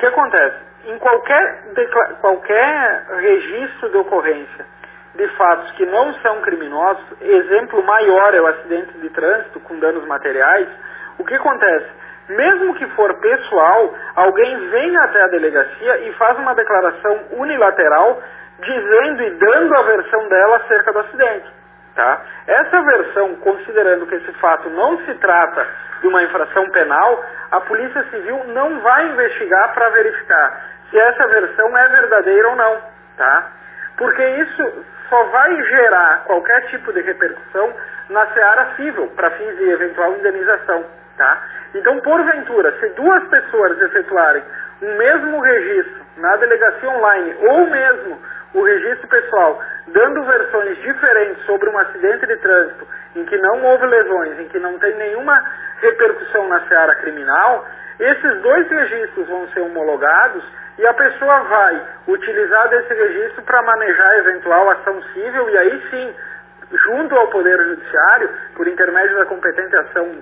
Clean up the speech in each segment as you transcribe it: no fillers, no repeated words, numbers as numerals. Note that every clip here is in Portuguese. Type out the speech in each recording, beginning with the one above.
que acontece? Em qualquer registro de ocorrência de fatos que não são criminosos, exemplo maior é o acidente de trânsito com danos materiais, o que acontece? Mesmo que for pessoal, alguém vem até a delegacia e faz uma declaração unilateral dizendo e dando a versão dela acerca do acidente. Tá? Essa versão, considerando que esse fato não se trata de uma infração penal, a Polícia Civil não vai investigar para verificar se essa versão é verdadeira ou não. Tá? Porque isso só vai gerar qualquer tipo de repercussão na seara civil, para fins de eventual indenização. Tá? Então, porventura, se duas pessoas efetuarem o mesmo registro na delegacia online ou mesmo o registro pessoal, dando versões diferentes sobre um acidente de trânsito em que não houve lesões, em que não tem nenhuma repercussão na seara criminal, esses dois registros vão ser homologados e a pessoa vai utilizar desse registro para manejar eventual ação civil e aí sim, junto ao Poder Judiciário, por intermédio da competente ação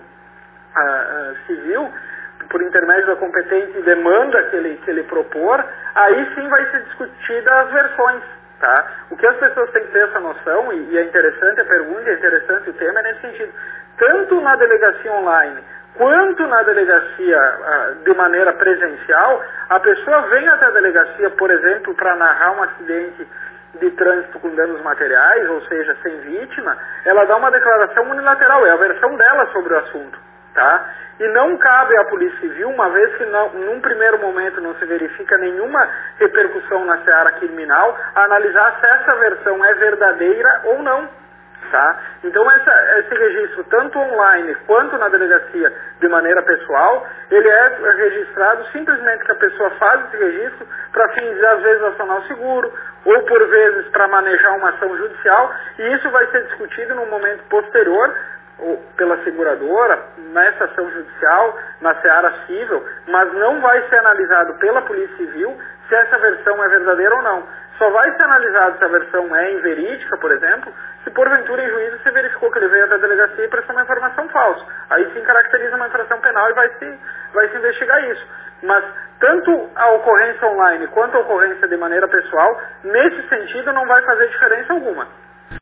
civil, por intermédio da competente demanda que ele propor, aí sim vai ser discutida as versões. Tá? O que as pessoas têm que ter essa noção, e é interessante a pergunta, é interessante o tema, é nesse sentido. Tanto na delegacia online, quanto na delegacia de maneira presencial, a pessoa vem até a delegacia, por exemplo, para narrar um acidente de trânsito com danos materiais, ou seja, sem vítima, ela dá uma declaração unilateral, é a versão dela sobre o assunto. Tá? E não cabe à Polícia Civil, uma vez que num primeiro momento não se verifica nenhuma repercussão na seara criminal, analisar se essa versão é verdadeira ou não. Tá? Então esse registro, tanto online quanto na delegacia de maneira pessoal, ele é registrado simplesmente que a pessoa faz esse registro para fins, às vezes, acionar o seguro, ou por vezes para manejar uma ação judicial, e isso vai ser discutido num momento posterior, ou pela seguradora, nessa ação judicial, na seara civil, mas não vai ser analisado pela Polícia Civil se essa versão é verdadeira ou não. Só vai ser analisado se a versão é inverídica, por exemplo, se porventura em juízo se verificou que ele veio até a delegacia e prestou uma informação falsa. Aí sim caracteriza uma infração penal e vai se investigar isso. Mas tanto a ocorrência online quanto a ocorrência de maneira pessoal, nesse sentido não vai fazer diferença alguma.